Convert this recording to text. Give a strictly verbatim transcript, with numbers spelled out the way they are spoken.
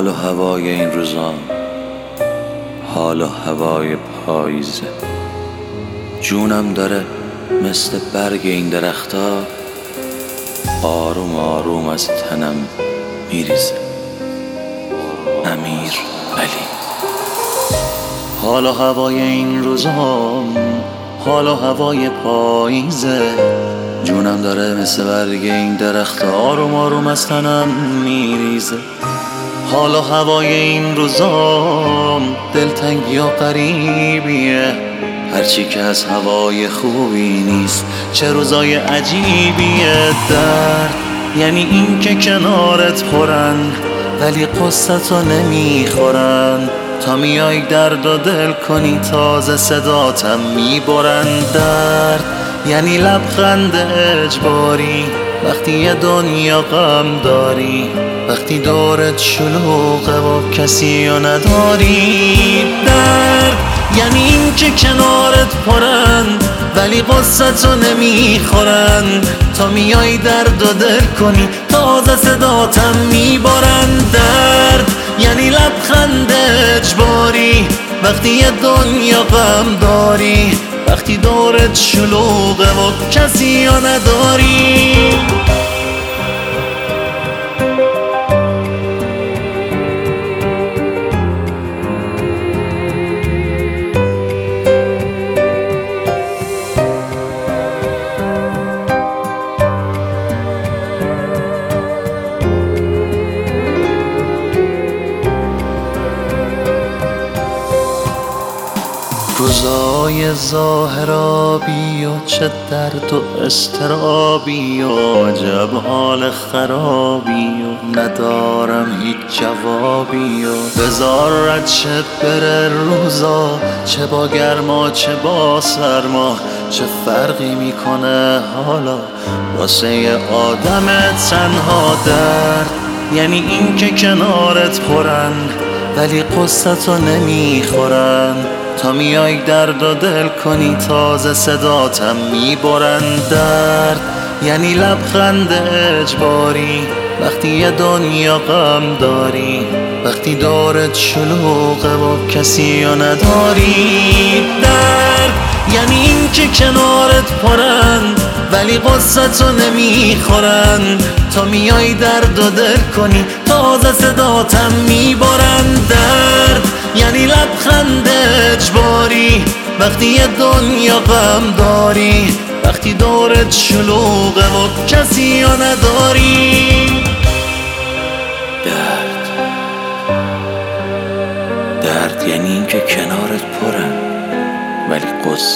حال و هوای این روزان، حال و هوای پاییزه. جونم داره مثل برگ این درختا آروم آروم از تنم میریزه. امیر علی. حال و هوای این روزان، حال و هوای پاییزه. جونم داره مثل برگ این درخت آروم آروم از تنم میریزه. حال و هوای این روزام دلتنگی و غریبیه، هرچی که از هوای خوبی نیست چه روزای عجیبیه. درد یعنی این که کنارت پرن ولی قصتو نمیخورن، تا میای درد و دل کنی تازه صداتم میبرن. درد یعنی لبخند اجباری وقتی یه دنیا غم داری، وقتی دورت شلوغه و کسی رو نداری. درد یعنی این که کنارت پرن ولی قصتو نمیخورن، تا میای درد و دل کنی تازه صداتم میبرن. درد یعنی لبخند اجباری وقتی یه دنیا غم داری، وقتی دورت شلوغه و کسی رو نداری. روزای ظاهرابی و چه درد و استرابی و عجب حال خرابی و ندارم هیچ جوابی و بذار رد شه بره روزا، چه با گرما چه با سرما، چه فرقی میکنه حالا واسه یه آدم تنها. درد یعنی این که کنارت پرن ولی قصتو نمیخورن، تا میای درد و دل کنی تازه صداتم میبرن. درد یعنی لبخند اجباری وقتی یه دنیا غم داری، وقتی دورت شلوغه و کسی رو نداری. درد یعنی این که کنارت پرن ولی قصتو نمیخورن، تا میای درد و دل کنی تازه صداتم میبرن. درد یعنی لبخند اجباری وقتی یه دنیا غم داری، وقتی دورت شلوغه و کسی رو نداری. درد درد یعنی این که کنارت پرن ولی قصه